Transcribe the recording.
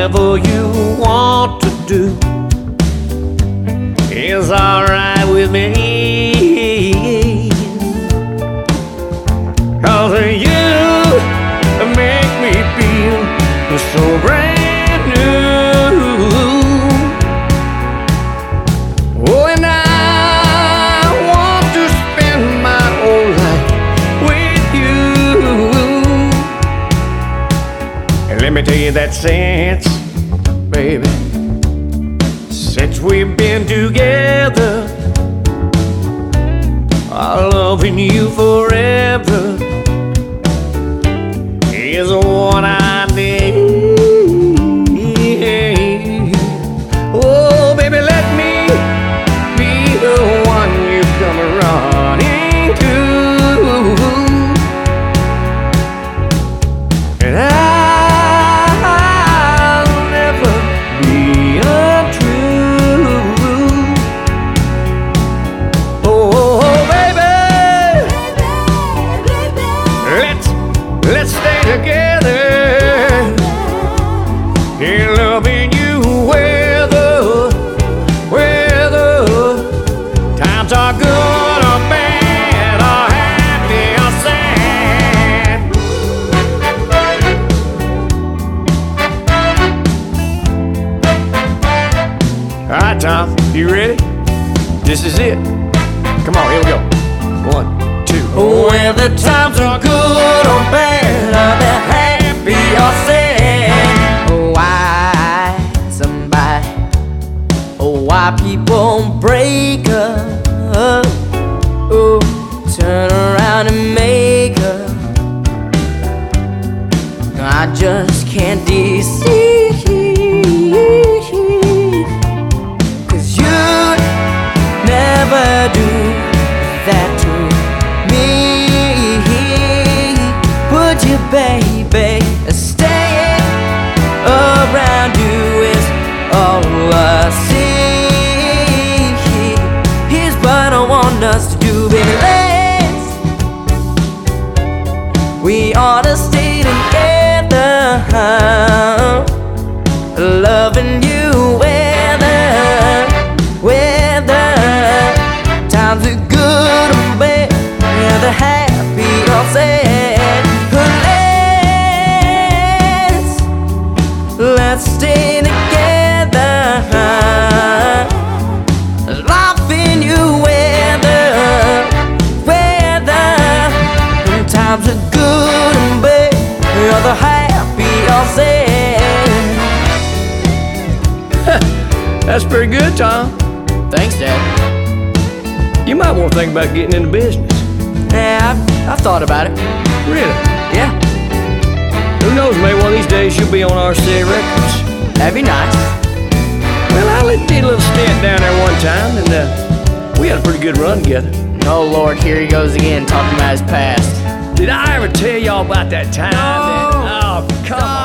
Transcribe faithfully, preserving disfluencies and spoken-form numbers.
whatever you want to do is alright with me. 'Cause you make me feel so brand new. Oh, and I want to spend my whole life with you. And let me tell you that since, baby, since we've been together, I'm loving you forever is what I need. Oh, baby, let me be the one you come running to. And I'll never be untrue. Oh, baby, let's let's stay together. In loving you, whether whether times are good or bad, or happy or sad. All right, Tom, you ready? This is it. Come on, here we go. One, two. Whether times are good or bad, or they're happy or sad. Oh, why somebody, oh, why people break up, oh, turn around and make up. I just can't deceive, 'cause you never do that to me. Would you, baby, staying around you is all I see. Here's what I want us to do, baby. Let's, we ought to stay together, loving you whether, whether times are good or bad, whether happy or sad. Let's, let's stay together, loving you whether, whether times are good or bad, whether happy or sad. That's pretty good, Tom. Thanks, Dad. You might want to think about getting into business. Yeah, I've, I've thought about it. Really? Yeah, Who knows, maybe one of these days you'll be on R C A Records. that'd be nice. Well, I did a little stint down there one time, and uh, we had a pretty good run together. Oh, Lord, here he goes again, talking about his past. Did I ever tell y'all about that time? No. That, oh, come on.